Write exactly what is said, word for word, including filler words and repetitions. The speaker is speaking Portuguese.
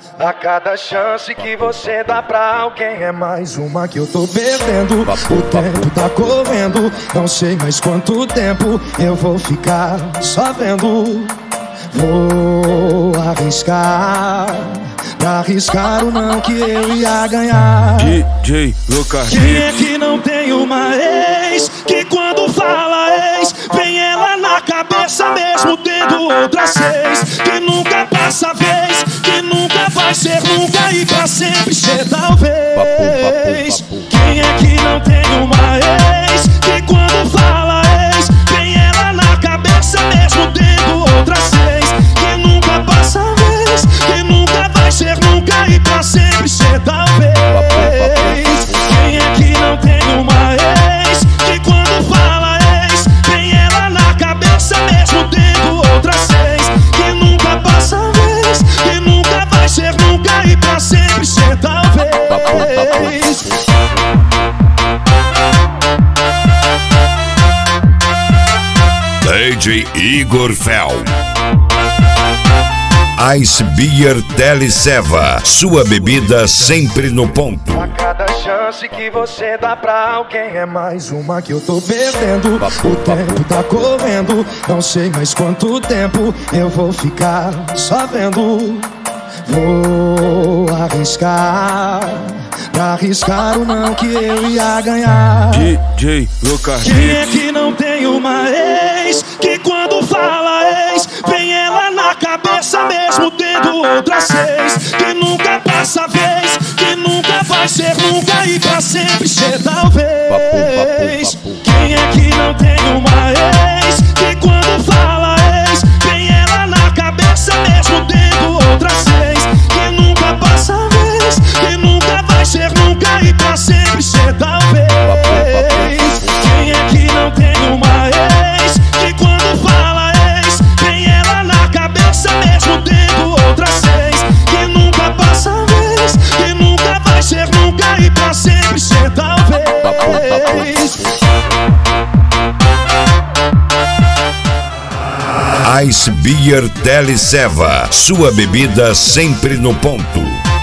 A cada chance que você dá pra alguém é mais uma que eu tô perdendo. O tempo tá correndo, não sei mais quanto tempo eu vou ficar só vendo. Vou arriscar, pra arriscar o não que eu ia ganhar. D J Lucas. Quem é que não tem uma ex que quando fala ex vem ela na cabeça mesmo tendo outras seis? Que nunca passa vez, que nunca vai ser nunca e pra sempre ser talvez. Quem é que não tem uma ex que quando fala ex vem ela na cabeça mesmo tendo outras seis? Que nunca passa vez, que nunca vai ser nunca e pra sempre ser talvez. Quem é que não tem uma ex que quando fala ex vem ela na cabeça mesmo tendo outras seis? Que nunca passa vez, que nunca vai ser nunca e pra sempre ser talvez. D J Igor Fel. Ice Beer Teleceva, sua bebida sempre no ponto. A cada chance que você dá pra alguém é mais uma que eu tô perdendo. O tempo tá correndo, não sei mais quanto tempo eu vou ficar só vendo. Vou arriscar, pra arriscar o não que eu ia ganhar. D J Lucas. Quem é que não tem uma ex que quando fala ex vem ela na cabeça mesmo tendo outras seis? Que nunca passa vez, que nunca vai ser nunca e pra sempre ser talvez. Quem é que não tem uma ex que quando fala ex vem ela na cabeça mesmo tendo outras seis? Que nunca passa vez, que nunca vai ser nunca e pra sempre ser talvez. Quem é que não tem uma ex que quando fala ex vem ela na cabeça mesmo tendo outras seis? Que nunca passa vez, que nunca vai ser nunca e pra sempre ser talvez. Ice Beer Teleceva, sua bebida sempre no ponto.